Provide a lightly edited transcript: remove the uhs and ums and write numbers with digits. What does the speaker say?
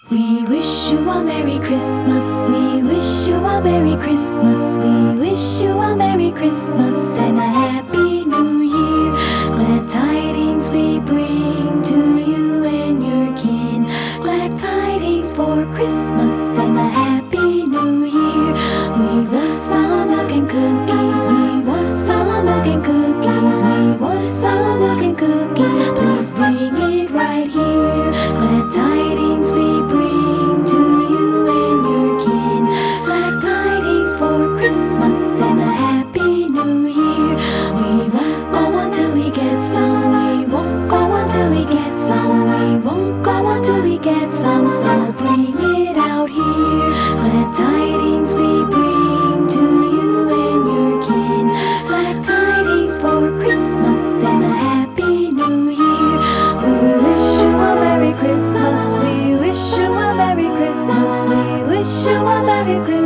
We wish you a Merry Christmas. We wish you a Merry Christmas. We wish you a Merry Christmas and a Happy New Year. Glad tidings we bring to you and your kin. Glad tidings for Christmas and a Happy New Year. We want some milk and cookies. We want some milk and cookies. We want some milk and cookies. Please bring it right here. Glad tidings we bring to you and your kin. Glad tidings for Christmas and a Happy New Year. We won't go until we get some. We won't go until we get some. We won't go until we get some. So bring it out here. Glad tidings we bring to you and your kin. Glad tidings for Christmas and a Happy New Year. We wish you a Merry Christmas. We wish you a Merry Christmas. We wish you a Merry Christmas.